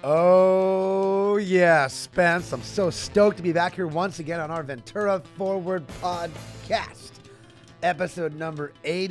Oh, yeah, Spence. I'm so stoked to be back here once again on our Ventura Forward podcast. Episode number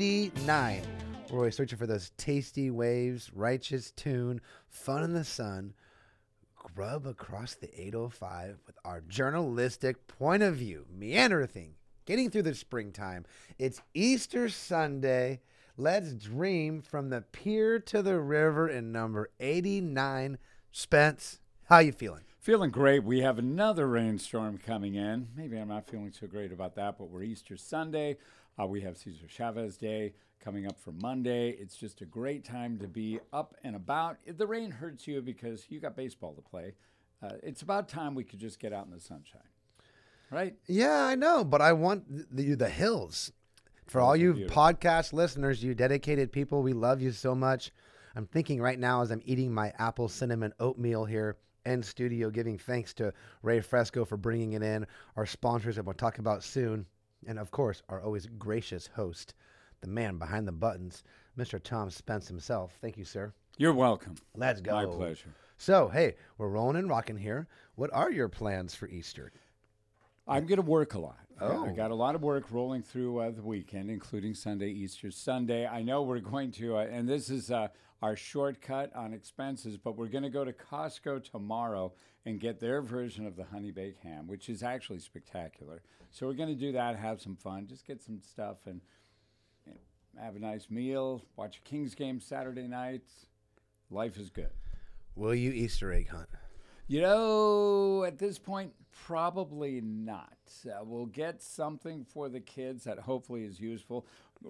89. We're always searching for those tasty waves, righteous tune, fun in the sun, grub across the 805 with our journalistic point of view, meandering, getting through the springtime. It's Easter Sunday. Let's dream from the pier to the river in number 89. Spence, how you feeling? Feeling great. We have another rainstorm coming in. Maybe I'm not feeling so great about that, but we're Easter Sunday. We have Cesar Chavez Day coming up for Monday. It's just a great time to be up and about. The rain hurts you because you got baseball to play. It's about time we could just get out in the sunshine, right? Yeah, I know, but I want the hills. For all you podcast listeners, you dedicated people, we love you so much. I'm thinking right now as I'm eating my apple cinnamon oatmeal here in studio, giving thanks to Ray Fresco for bringing it in, our sponsors that we'll talk about soon, and of course, our always gracious host, the man behind the buttons, Mr. Tom Spence himself. Thank you, sir. You're welcome. Let's go. My pleasure. So, hey, we're rolling and rocking here. What are your plans for Easter? I'm going to work a lot. Oh. I got a lot of work rolling through the weekend, including Sunday, Easter Sunday. I know we're going to, and this is our shortcut on expenses, but we're going to go to Costco tomorrow and get their version of the honey baked ham, which is actually spectacular. So we're going to do that, have some fun, just get some stuff and have a nice meal, watch a Kings game Saturday nights. Life is good. Will you Easter egg hunt? You know, at this point, probably not. We'll get something for the kids that hopefully is useful.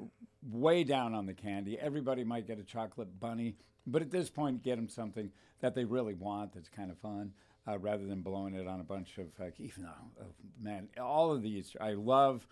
Way down on the candy. Everybody might get a chocolate bunny, but at this point, get them something that they really want that's kind of fun, rather than blowing it on a bunch of, even though, man, all of these. I love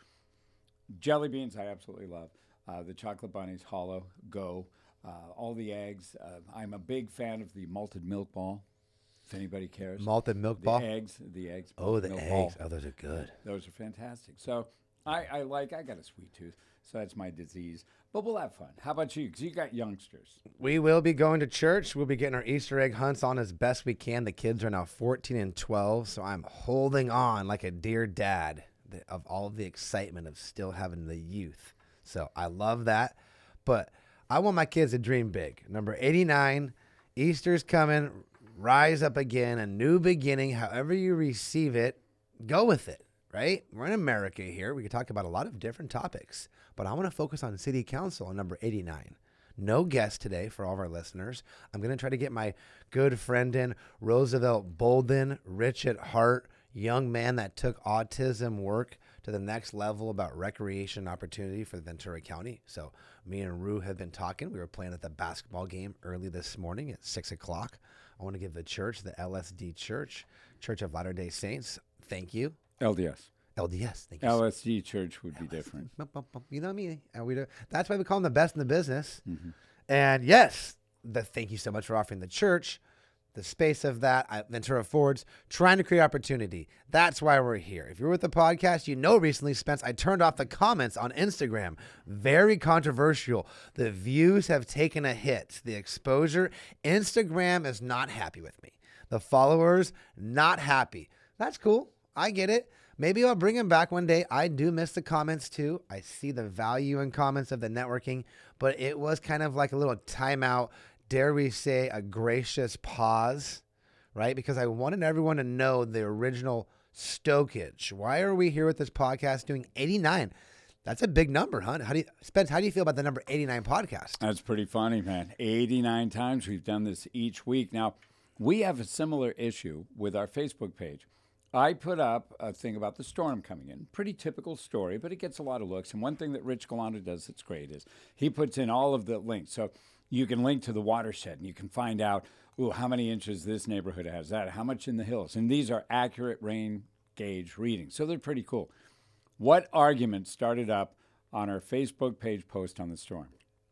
jelly beans. I absolutely love the chocolate bunnies, hollow, go, all the eggs. I'm a big fan of the malted milk ball. If anybody cares. Malted milk ball? The eggs. Oh, the milk eggs. ball. Oh, those are good. Those are fantastic. So I got a sweet tooth, so that's my disease. But we'll have fun. How about you? Because you got youngsters. We will be going to church. We'll be getting our Easter egg hunts on as best we can. The kids are now 14 and 12, so I'm holding on like a dear dad of all of the excitement of still having the youth. So I love that. But I want my kids to dream big. Number 89, Easter's coming. Rise up again, a new beginning. However you receive it, go with it, right? We're in America here. We can talk about a lot of different topics, but I want to focus on City Council on number 89. No guest today for all of our listeners. I'm going to try to get my good friend in, Roosevelt Bolden, rich at heart, young man that took autism work to the next level about recreation opportunity for Ventura County. So me and Rue have been talking. We were playing at the basketball game early this morning at 6 o'clock. I want to give the church, the LSD Church, Church of Latter-day Saints, thank you. LDS. LDS, thank you. LSD Church would be different. You know me. That's why we call them the best in the business. Mm-hmm. And yes, thank you so much for offering the church the space of that. Ventura Fords, trying to create opportunity. That's why we're here. If you're with the podcast, you know recently, Spence, I turned off the comments on Instagram. Very controversial. The views have taken a hit. The exposure. Instagram is not happy with me. The followers, not happy. That's cool. I get it. Maybe I'll bring them back one day. I do miss the comments too. I see the value in comments of the networking, but it was kind of like a little timeout. Dare we say a gracious pause, right? Because I wanted everyone to know the original stokage. Why are we here with this podcast doing 89? That's a big number, huh? Spence, how do you feel about the number 89 podcast? That's pretty funny, man. 89 times we've done this each week. Now, we have a similar issue with our Facebook page. I put up a thing about the storm coming in. Pretty typical story, but it gets a lot of looks. And one thing that Rich Galando does that's great is he puts in all of the links. So you can link to the watershed and you can find out, how many inches this neighborhood has, that, how much in the hills. And these are accurate rain gauge readings. So they're pretty cool. What argument started up on our Facebook page post on the storm?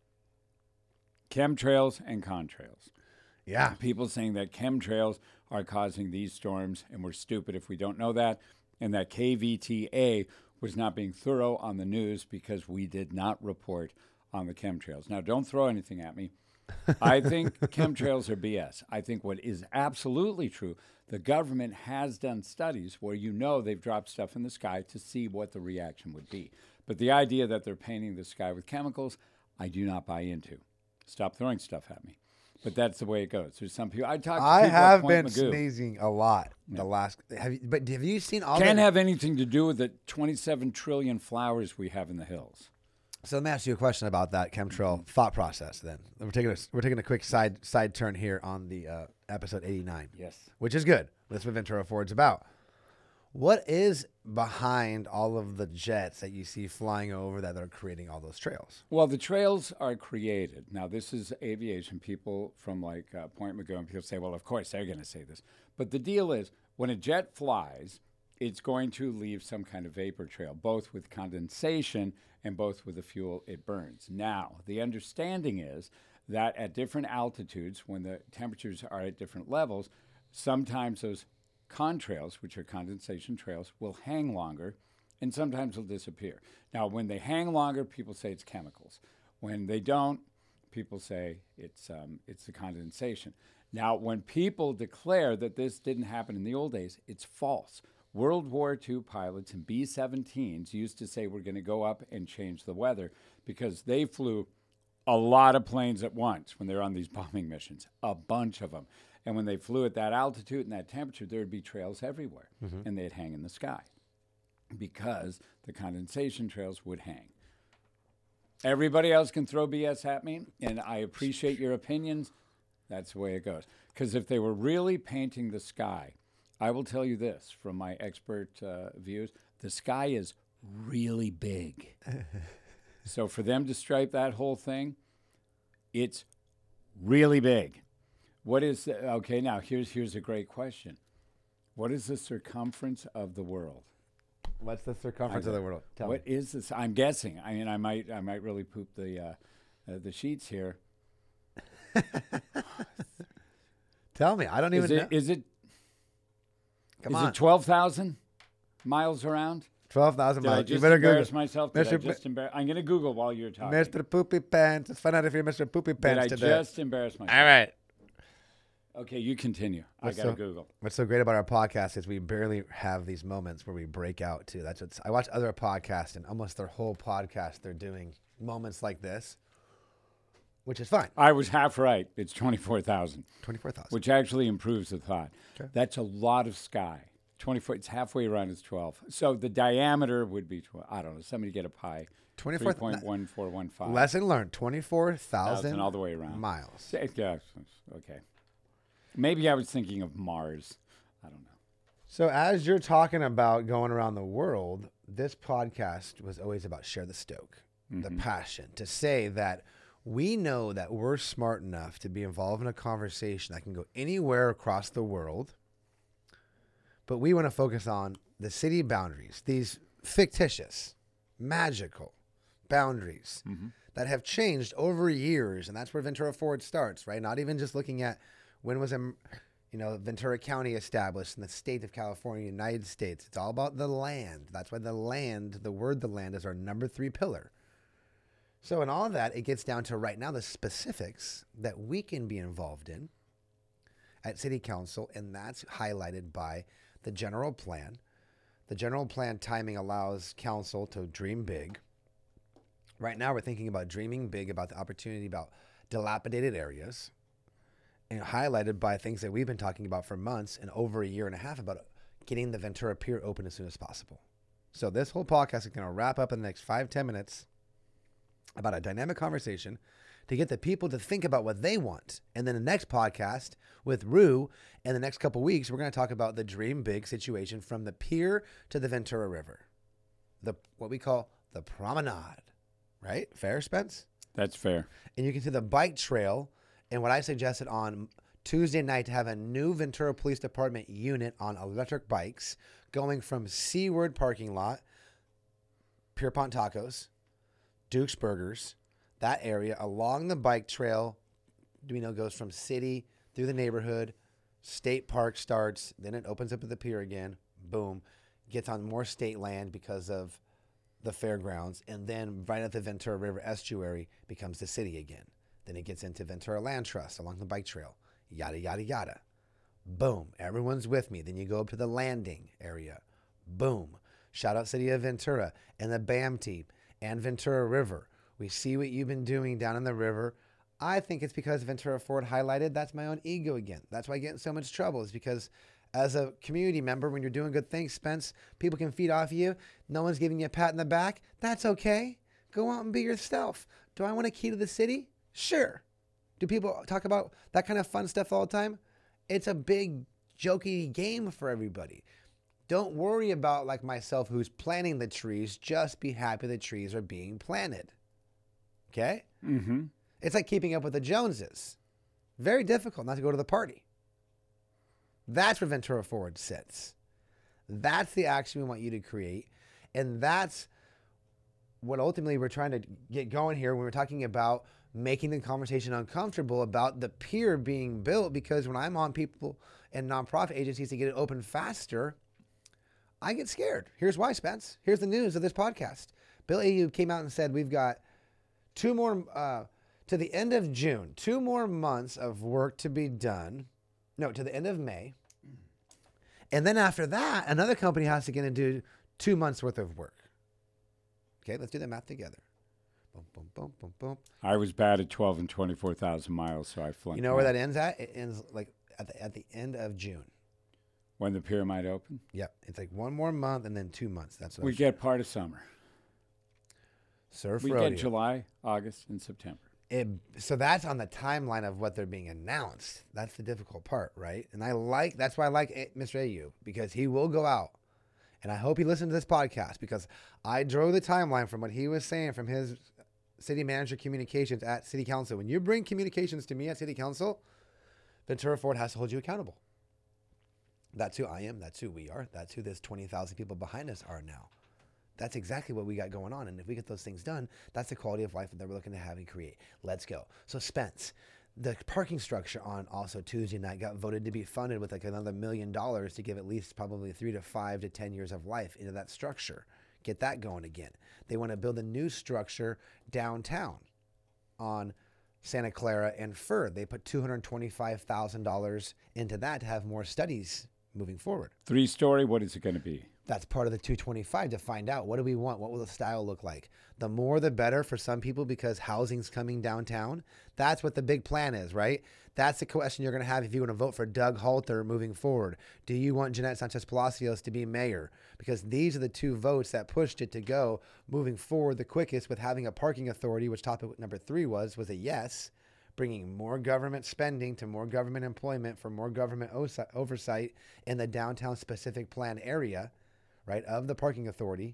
Chemtrails and contrails. Yeah. People saying that chemtrails are causing these storms and we're stupid if we don't know that, and that KVTA was not being thorough on the news because we did not report on the chemtrails. Now, don't throw anything at me. I think chemtrails are BS. I think what is absolutely true, the government has done studies where they've dropped stuff in the sky to see what the reaction would be. But the idea that they're painting the sky with chemicals, I do not buy into. Stop throwing stuff at me. But that's the way it goes. There's some people. I have Point been Magoo. sneezing a lot the last. Have you seen all? Can't have anything to do with the 27 trillion flowers we have in the hills. So let me ask you a question about that chemtrail thought process. Then we're taking a quick side turn here on the episode 89. Yes. Which is good. That's what Ventura Ford's about. What is behind all of the jets that you see flying over that are creating all those trails? Well, the trails are created. Now, this is aviation. People from Point Magoo and people say, well, of course, they're going to say this. But the deal is, when a jet flies, it's going to leave some kind of vapor trail, both with condensation and both with the fuel it burns. Now, the understanding is that at different altitudes, when the temperatures are at different levels, sometimes those contrails, which are condensation trails, will hang longer, and sometimes will disappear. Now, when they hang longer, people say it's chemicals. When they don't, people say it's the condensation. Now, when people declare that this didn't happen in the old days, it's false. World War II pilots and B-17s used to say we're going to go up and change the weather because they flew a lot of planes at once when they're on these bombing missions, a bunch of them. And when they flew at that altitude and that temperature, there would be trails everywhere, and they'd hang in the sky because the condensation trails would hang. Everybody else can throw BS at me, and I appreciate your opinions. That's the way it goes. Because if they were really painting the sky, I will tell you this from my expert views, the sky is really big. So for them to stripe that whole thing, it's really big. What is okay? Now here's a great question. What is the circumference of the world? What's the circumference of the world? What is this? I'm guessing. I mean, I might really poop the sheets here. Tell me. I don't even know. Is it Come on. 12,000 miles around? 12,000 Did I miles. just You better embarrass Google. myself? Did I just embarrass? I'm going to Google while you're talking. Mr. Poopy Pants. Let's find out if you're Mr. Poopy Pants Did I today. just embarrass myself? All right. Okay, you continue. I got to Google. What's so great about our podcast is we barely have these moments where we break out too. That's what's. I watch other podcasts and almost their whole podcast they're doing moments like this, which is fine. I was half right. It's 24,000. 24,000. Which actually improves the thought. Okay. That's a lot of sky. 24. It's halfway around. It's 12. So the diameter would be 12. I don't know. Somebody get a pi. 3.1415. Lesson learned. 24,000 all the way around. miles. Yeah. Okay. Maybe I was thinking of Mars. I don't know. So as you're talking about going around the world, this podcast was always about share the stoke, the passion, to say that we know that we're smart enough to be involved in a conversation that can go anywhere across the world, but we want to focus on the city boundaries, these fictitious, magical boundaries that have changed over years, and that's where Ventura Ford starts, right? Not even just looking at when was Ventura County established in the state of California, United States. It's all about the land. That's why the word the land is our number 3 pillar. So in all of that, it gets down to right now the specifics that we can be involved in at City Council, and that's highlighted by the general plan. The general plan timing allows council to dream big. Right now, we're thinking about dreaming big about the opportunity about dilapidated areas, and highlighted by things that we've been talking about for months and over a year and a half about getting the Ventura Pier open as soon as possible. So this whole podcast is going to wrap up in the next 5-10 minutes about a dynamic conversation to get the people to think about what they want. And then the next podcast with Rue in the next couple weeks, we're going to talk about the dream big situation from the pier to the Ventura River, what we call the promenade, right? Fair, Spence? That's fair. And you can see the bike trail. And what I suggested on Tuesday night to have a new Ventura Police Department unit on electric bikes going from Seaward parking lot, Pierpont Tacos, Duke's Burgers, that area along the bike trail, goes from city through the neighborhood, State Park starts, then it opens up at the pier again, boom, gets on more state land because of the fairgrounds, and then right at the Ventura River estuary becomes the city again. Then it gets into Ventura Land Trust along the bike trail, yada, yada, yada. Boom, everyone's with me. Then you go up to the landing area. Boom. Shout out City of Ventura and the BAM team and Ventura River. We see what you've been doing down in the river. I think it's because Ventura Ford highlighted. That's my own ego again. That's why I get in so much trouble, is because as a community member, when you're doing good things, Spence, people can feed off you. No one's giving you a pat in the back. That's okay. Go out and be yourself. Do I want a key to the city? Sure. Do people talk about that kind of fun stuff all the time? It's a big jokey game for everybody. Don't worry about like myself who's planting the trees. Just be happy the trees are being planted. Okay? Mm-hmm. It's like keeping up with the Joneses. Very difficult not to go to the party. That's where Ventura Forward sits. That's the action we want you to create. And that's what ultimately we're trying to get going here when we're talking about making the conversation uncomfortable about the pier being built. Because when I'm on people and nonprofit agencies to get it open faster, I get scared. Here's why, Spence. Here's the news of this podcast. Bill Ayub came out and said we've got 2 more, to the end of June, 2 more months of work to be done. No, to the end of May. And then after that, another company has to get and do 2 months worth of work. Okay, let's do the math together. Boom, boom, boom, boom, boom. I was bad at 12 and 24,000 miles, so I flunked. You know where that ends at? It ends like at the end of June. When the pier might open? Yep. It's like 1 more month and then 2 months. That's what We get part of summer. Surf We rodeo. get July, August, and September. So that's on the timeline of what they're being announced. That's the difficult part, right? And that's why I like Mr. Ayub, because he will go out. And I hope he listened to this podcast, because I drove the timeline from what he was saying from his city manager communications at city council. When you bring communications to me at city council, Ventura Ford has to hold you accountable. That's who I am. That's who we are. That's who this 20,000 people behind us are now. That's exactly what we got going on. And if we get those things done, that's the quality of life that we're looking to have and create. Let's go. So Spence, the parking structure on also Tuesday night got voted to be funded with like another $1 million to give at least probably 3 to 5 to 10 years of life into that structure. Get that going again. They want to build a new structure downtown on Santa Clara and Fur. They put $225,000 into that to have more studies moving forward. 3-story, what is it going to be? That's part of the 225 to find out what do we want? What will the style look like? The more the better for some people, because housing's coming downtown. That's what the big plan is, right? That's the question you're going to have if you want to vote for Doug Halter moving forward. Do you want Jeanette Sanchez Palacios to be mayor? Because these are the 2 votes that pushed it to go moving forward the quickest with having a parking authority, which topic number 3 was a yes, bringing more government spending to more government employment for more government oversight in the downtown specific plan area, right, of the parking authority.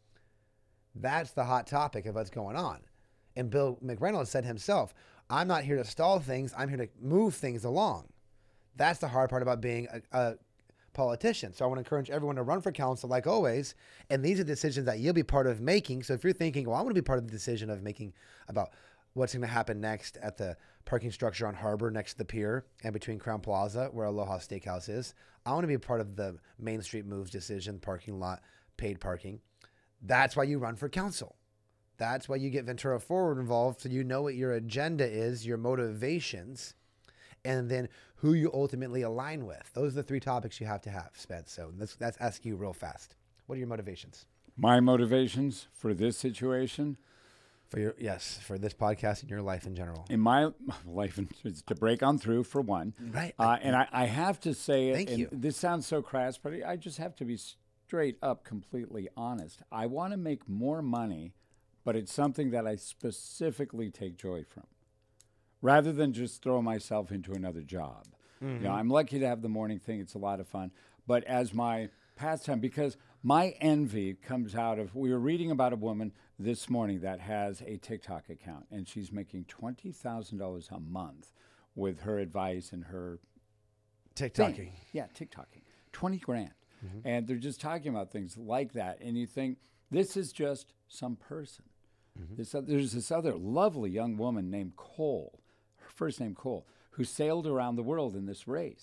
That's the hot topic of what's going on. And Bill McReynolds said himself, I'm not here to stall things. I'm here to move things along. That's the hard part about being a politician. So I want to encourage everyone to run for council like always. And these are decisions that you'll be part of making. So if you're thinking, well, I want to be part of the decision of making about what's going to happen next at the parking structure on Harbor next to the pier and between Crown Plaza, where Aloha Steakhouse is. I want to be a part of the Main Street Moves decision, parking lot, paid parking. That's why you run for council. That's why you get Ventura Forward involved, so you know what your agenda is, your motivations, and then who you ultimately align with. Those are the 3 topics you have to have, Spence. So let's ask you real fast. What are your motivations? My motivations for this situation? For this podcast and your life in general. In my life, it's to break on through, for one. Right. And I have to say, Thank you. This sounds so crass, but I just have to be straight up completely honest. I want to make more money, but it's something that I specifically take joy from, rather than just throw myself into another job. Mm-hmm. You know, I'm lucky to have the morning thing. It's a lot of fun. But as my pastime, because my envy comes out of, we were reading about a woman this morning that has a TikTok account, and she's making $20,000 a month with her advice and her TikToking. thing. Yeah, TikToking. 20 grand. Mm-hmm. And they're just talking about things like that. And you think, this is just some person. Mm-hmm. There's this other lovely young woman named Cole, her first name Cole, who sailed around the world in this race.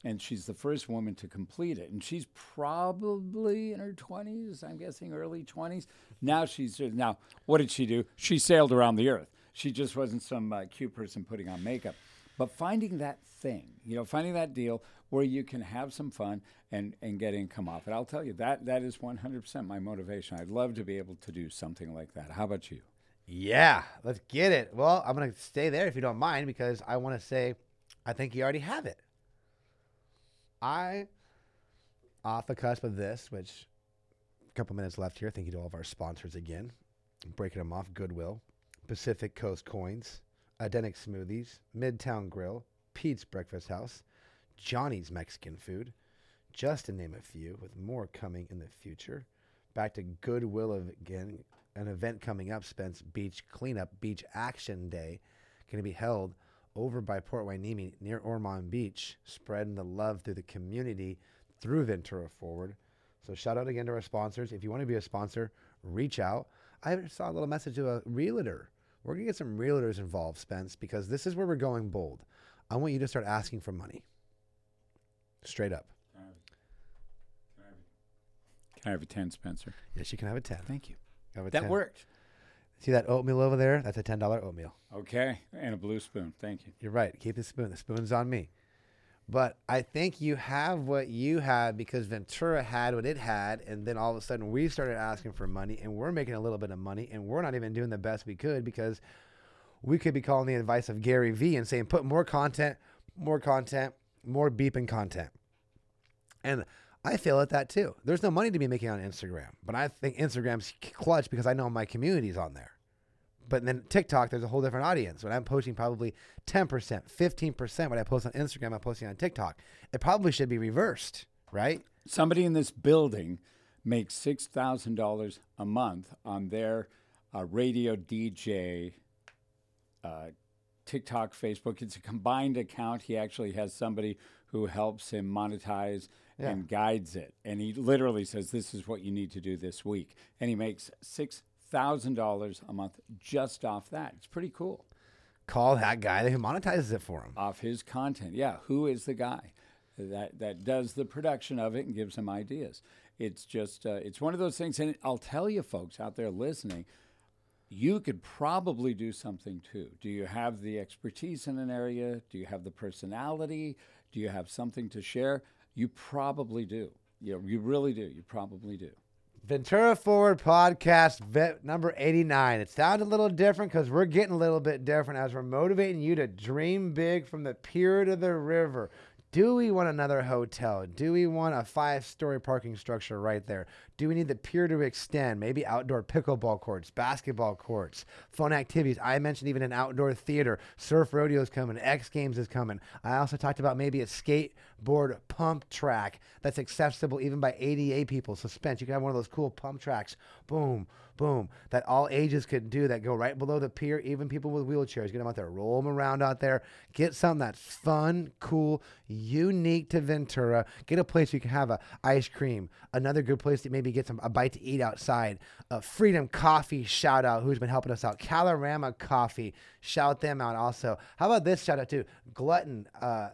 and she's the first woman to complete it. And she's probably in her 20s, I'm guessing early 20s. Now, what did she do? She sailed around the earth. She just wasn't some cute person putting on makeup. But finding that thing, finding that deal where you can have some fun and get income off it. I'll tell you, that is 100% my motivation. I'd love to be able to do something like that. How about you? Yeah, let's get it. Well, I'm going to stay there if you don't mind, because I want to say I think you already have it. Off the cusp of this, which a couple minutes left here. Thank you to all of our sponsors again. Breaking them off: Goodwill, Pacific Coast Coins, Adenic Smoothies, Midtown Grill, Pete's Breakfast House, Johnny's Mexican Food, just to name a few, with more coming in the future. Back to Goodwill again, an event coming up, Spence Beach Cleanup Beach Action Day, going to be held over by Port Hueneme near Ormond Beach, spreading the love through the community through Ventura Forward. So shout out again to our sponsors. If you want to be a sponsor, reach out. I saw a little message to a realtor. We're going to get some realtors involved, Spence, because this is where we're going bold. I want you to start asking for money. Straight up. Can I have a 10, Spencer? Yes, you can have a 10. Thank you. Have a That 10. worked. See that oatmeal over there? That's a $10 oatmeal. Okay. And a blue spoon. Thank you. You're right. Keep the spoon. The spoon's on me. But I think you have what you had because Ventura had what it had, and then all of a sudden we started asking for money, and we're making a little bit of money, and we're not even doing the best we could because we could be calling the advice of Gary Vee and saying, put more content, more beeping content. And I feel at that too. There's no money to be making on Instagram, but I think Instagram's clutch because I know my community's on there. But then TikTok, there's a whole different audience. When I'm posting probably 10%, 15%, what I post on Instagram, I'm posting on TikTok. It probably should be reversed, right? Somebody in this building makes $6,000 a month on their radio DJ, TikTok, Facebook. It's a combined account. He actually has somebody who helps him monetize and guides it. And he literally says, this is what you need to do this week. And he makes $6,000 a month just off that. It's pretty cool. Call that guy who monetizes it for him. Off his content. Yeah. Who is the guy that does the production of it and gives him ideas? It's just, it's one of those things. And I'll tell you folks out there listening, you could probably do something too. Do you have the expertise in an area? Do you have the personality? Do you have something to share? You probably do. You really do. You probably do. Ventura Forward Podcast, number 89. It sounds a little different because we're getting a little bit different as we're motivating you to dream big from the pier to the river. Do we want another hotel? Do we want a 5-story parking structure right there? Do we need the pier to extend? Maybe outdoor pickleball courts, basketball courts, fun activities. I mentioned even an outdoor theater. Surf rodeo is coming. X Games is coming. I also talked about maybe a skateboard pump track that's accessible even by ADA people. So Spence, you can have one of those cool pump tracks. Boom, boom. That all ages could do that go right below the pier. Even people with wheelchairs. Get them out there. Roll them around out there. Get something that's fun, cool, unique to Ventura. Get a place where you can have a ice cream. Another good place to maybe get a bite to eat outside. Freedom Coffee, shout out, who's been helping us out. Calorama Coffee, shout them out also. How about this shout out to Glutton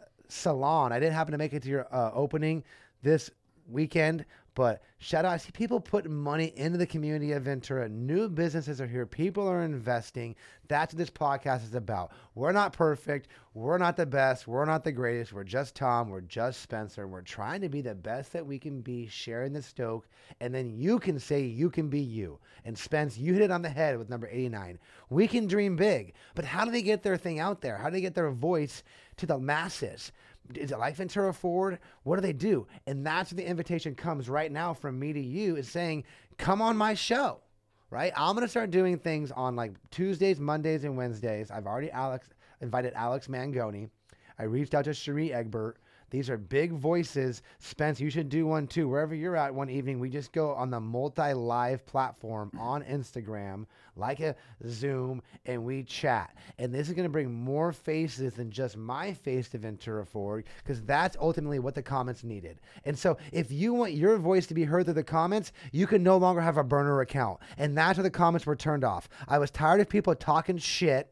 Salon? I didn't happen to make it to your opening this weekend, but shout out. I see people putting money into the community of Ventura. New businesses are here. People are investing. That's what this podcast is about. We're not perfect. We're not the best. We're not the greatest. We're just Tom. We're just Spencer. And we're trying to be the best that we can be, sharing the stoke. And then you can say you can be you. And Spence, you hit it on the head with number 89. We can dream big. But how do they get their thing out there? How do they get their voice to the masses? Is it like Ventura Forward? What do they do? And that's where the invitation comes right now from me to you, is saying, come on my show, right? I'm going to start doing things on like Tuesdays, Mondays, and Wednesdays. I've already invited Alex Mangoni. I reached out to Cherie Egbert. These are big voices. Spence, you should do one too. Wherever you're at one evening, we just go on the multi-live platform on Instagram, like a Zoom, and we chat. And this is going to bring more faces than just my face to Ventura Forward, because that's ultimately what the comments needed. And so if you want your voice to be heard through the comments, you can no longer have a burner account. And that's where the comments were turned off. I was tired of people talking shit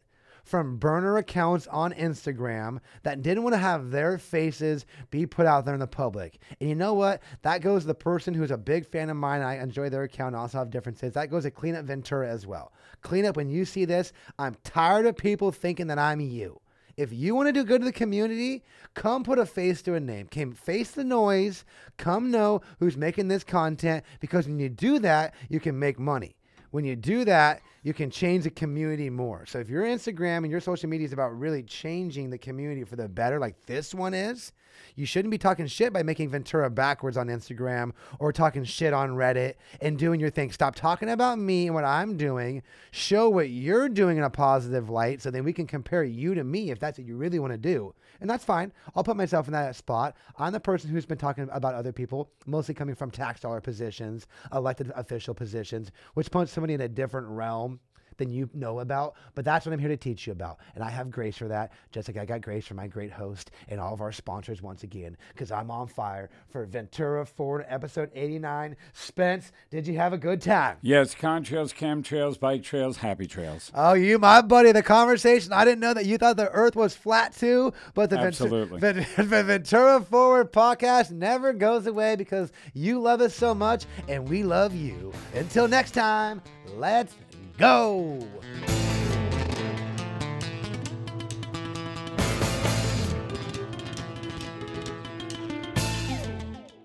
from burner accounts on Instagram that didn't want to have their faces be put out there in the public. And you know what? That goes to the person who's a big fan of mine. I enjoy their account and also have differences. That goes to Clean Up Ventura as well. Clean Up, when you see this, I'm tired of people thinking that I'm you. If you want to do good to the community, come put a face to a name. Come face the noise. Come know who's making this content, because when you do that, you can make money. When you do that, you can change the community more. So if your Instagram and your social media is about really changing the community for the better, like this one is, you shouldn't be talking shit by making Ventura backwards on Instagram or talking shit on Reddit and doing your thing. Stop talking about me and what I'm doing. Show what you're doing in a positive light, so then we can compare you to me if that's what you really want to do. And that's fine. I'll put myself in that spot. I'm the person who's been talking about other people, mostly coming from tax dollar positions, elected official positions, which puts somebody in a different realm than you know about, but that's what I'm here to teach you about. And I have grace for that, just like I got grace for my great host and all of our sponsors once again, because I'm on fire for Ventura Forward episode 89. Spence, did you have a good time? Yes, contrails, chemtrails, bike trails, happy trails. Oh, you, my buddy, the conversation. I didn't know that you thought the earth was flat too, but the Absolutely. Ventura Forward podcast never goes away because you love us so much and we love you. Until next time, let's go.